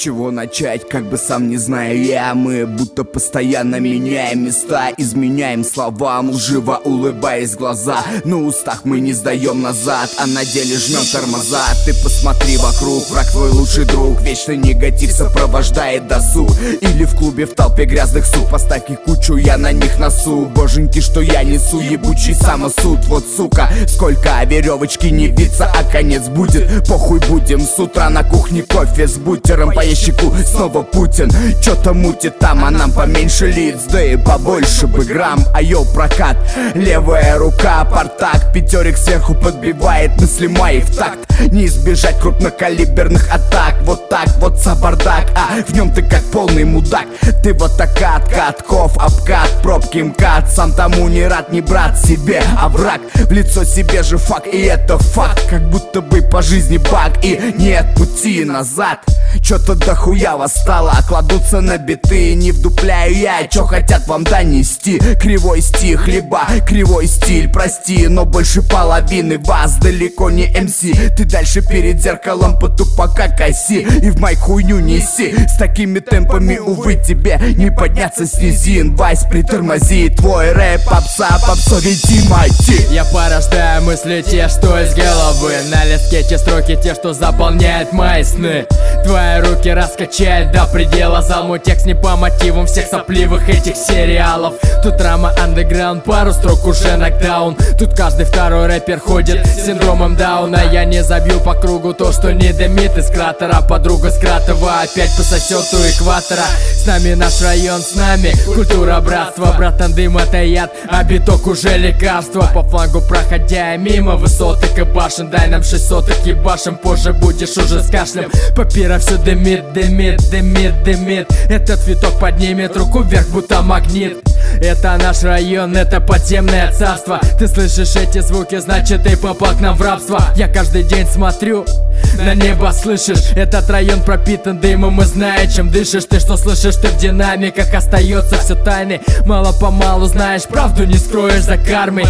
чего начать, как бы сам не знаю я. Мы будто постоянно меняем места, изменяем словам, лживо улыбаясь в глаза. На устах мы не сдаем назад, а на деле жмем тормоза. Ты посмотри вокруг, враг твой лучший друг. Вечный негатив сопровождает досуг. Или в клубе в толпе грязных сук, поставь их кучу, я на них носу. Боженьки, что я несу, ебучий самосуд. Вот сука, сколько веревочки не виться, а конец будет. Похуй, будем с утра на кухне кофе с бутером, по ящику снова Путин. Чё-то мутит там, а нам поменьше лиц, да и побольше бы грамм. А йоу, прокат, левая рука, партак, пятерик сверху подбивает мысли мои в такт. Не избежать крупнокалиберных атак, вот так вот сабардак, а в нем ты как полный мудак. Ты вот такая катков, обкат, пробки МКАД. Сам тому не рад, не брат себе, а враг. В лицо себе же факт, и это факт. Как будто бы по жизни баг, и нет пути назад. Чё-то дохуя восстало, кладутся на биты. Не вдупляю я, чё хотят вам донести. Кривой стих, либо кривой стиль, прости, но больше половины вас далеко не МС. Ты дальше перед зеркалом по тупака коси и в майк хуйню неси. С такими темпами, увы, тебе не подняться с низин. Вайс, притормози, твой рэп попса, попсове Тимати. Я порождаю мысли те, что из головы. На листке те строки, те, что заполняют мои сны. Твои руки раскачает до предела зал. Мой текст не по мотивам всех сопливых этих сериалов. Тут драма андеграунд, пару строк уже нокдаун. Тут каждый второй рэпер ходит с синдромом Дауна. Я не забью по кругу то, что не дымит из кратера. Подруга с Кратова опять пососет у экватора. С нами наш район, с нами культура братства. Братан, дым это яд, а биток уже лекарство. По флангу проходя мимо высоток и башен, дай нам 6 соток ебашим, позже будешь уже с кашлем. Папира все дымит, дымит, дымит, дымит. Этот виток поднимет руку вверх, будто магнит. Это наш район, это подземное царство. Ты слышишь эти звуки, значит ты попал к нам в рабство. Я каждый день смотрю на небо, слышишь? Этот район пропитан дымом, и зная, чем дышишь. Ты что слышишь, ты в динамиках, остается все тайны. Мало-помалу знаешь, правду не скроешь за кармой.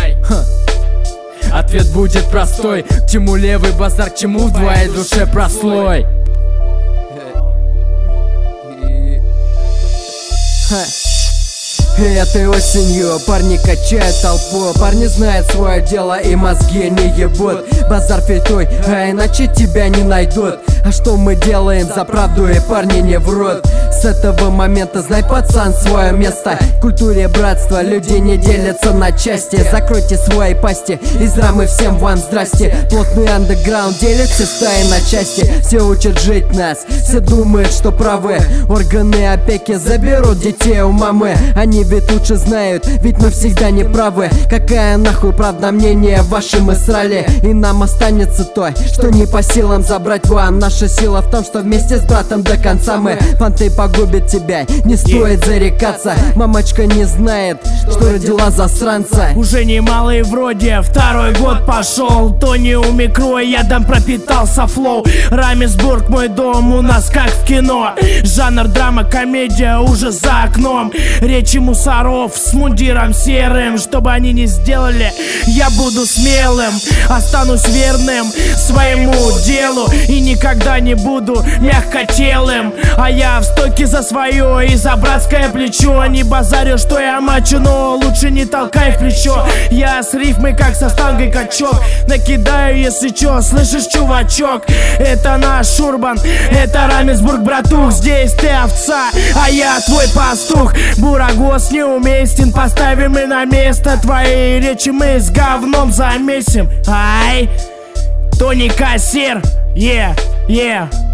Ответ будет простой. К чему левый базар, к чему в твоей душе прослой? Этой осенью парни качают толпу. Парни знают свое дело и мозги не ебут. Базар фейтой, а иначе тебя не найдут. А что мы делаем за правду, и парни не врут. С этого момента знай, пацан, свое место. В культуре братства люди не делятся на части. Закройте свои пасти, из рамы всем вам здрасте. Плотный андеграунд делит все стаи на части. Все учат жить нас, все думают, что правы. Органы опеки заберут детей у мамы. Они ведь лучше знают, ведь мы всегда не правы. Какая нахуй правда мнение ваше, мы срали. И нам останется то, что не по силам забрать вам. Наша сила в том, что вместе с братом до конца мы. Понты погубит тебя, не стоит зарекаться. Мамочка не знает, что родила засранца. Уже немалый вроде, второй год пошел. Тони у микро, я дам пропитался флоу. Рамисбург мой дом, у нас как в кино. Жанр драма, комедия уже за окном. Речи мусоров с мундиром серым. Чтобы они не сделали, я буду смелым. Останусь верным своему делу и никогда не буду мягкотелым. А я в стойке за свое и за братское плечо. Не базарю, что я мачо, но лучше не толкай в плечо. Я с рифмой как со штангой качок. Накидаю, если чё, слышишь, чувачок? Это наш Урбан, это Рамисбург, братух. Здесь ты овца, а я твой пастух. Бурагос неуместен, поставим и на место. Твои речи мы с говном замесим. Ай, Тони Кассир, yeah.